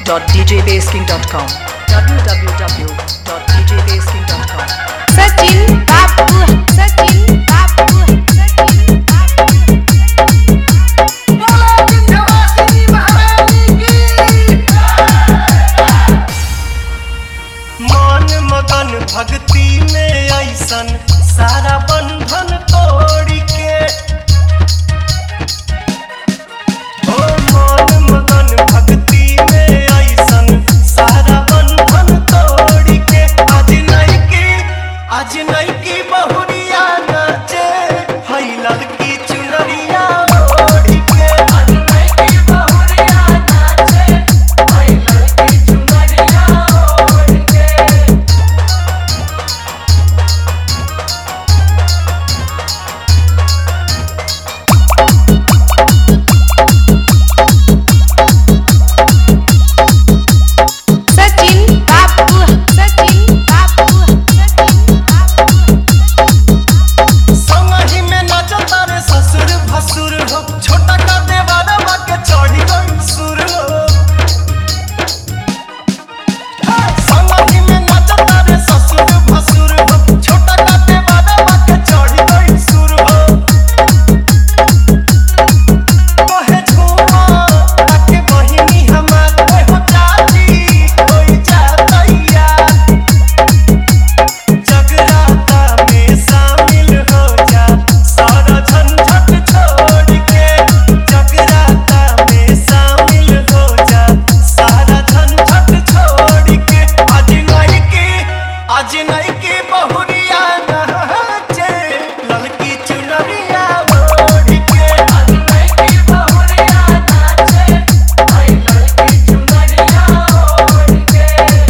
www.djbasking.com www.djbasking.com Sachin Babu, Sachin Babu, Sachin Babu. बोलो विंध्यवासिनी महारानी की मन मगन भक्ति में ऐसन सारा बंधन तोड़ के ओ मन मगन भक्ति में ऐसन सारा बंधन तोड़ के आज नहीं की बहुरिया नाचे हई लड़की चुनरिया ओढ़ के आज नहीं की बहुरिया नाचे हई लड़की चुनरिया ओढ़ के Sachin Babu, Sachin Babu, Sachin Babu. संगही में नचता रे ससुर भसुर हो छोटा का देवारा बाके चढ़ी गई सुर हो संगही में नचता रे ससुर भसुर हो छोटा का देवारा बाके चढ़ी गई सुर हो कोहे झूमा आके बहिनी हमार ओए हो चाची होई जातैया जगराता में शामिल हो जा सारा झंझट छोड़ के जगराता में शामिल हो जा सारा झंझट छोड़ के आज नहीं के बहुरिया नाचे लड़की चुनरिया ओढ़ के आज नहीं के बहुरिया नाचे हई लड़की चुनरिया ओढ़ के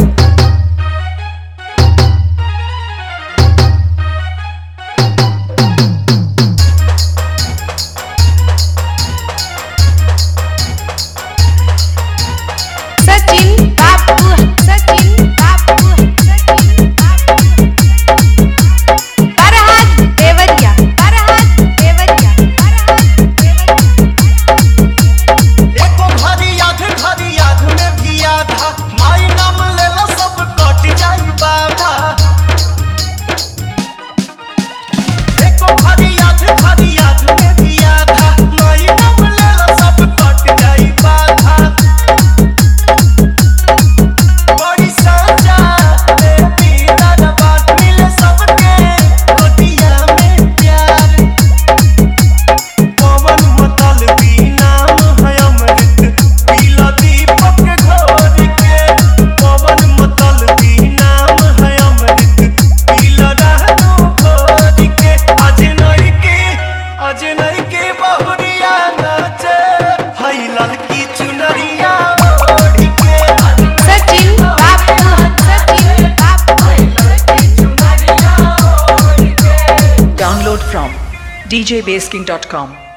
Sachin Babu, Sachin Babu, Sachin Babu. Farhad Devariya, Farhad Devariya, Farhad Devariya. एको घड़ी याद में भी आधा माई नाम लेला सब कट जाई बाधा एको घड़ी याद में भी आधा माई नाम लेला सब कट जाई बाधा बड़ी साजा रे पीरा न बात मिले सबके गोदिया में प्यार पवन मतलबी नाम है अमृत पीला दीपक घोर के पवन मतलबी नाम है अमृत पीला रहनु घोर के आज नहीं के बहुरिया नाचे हई लड़की चुनरिया ओढ़ के Sachin Babu, Sachin Babu. हई लड़की चुनरिया ओढ़ के Download from djbasking.com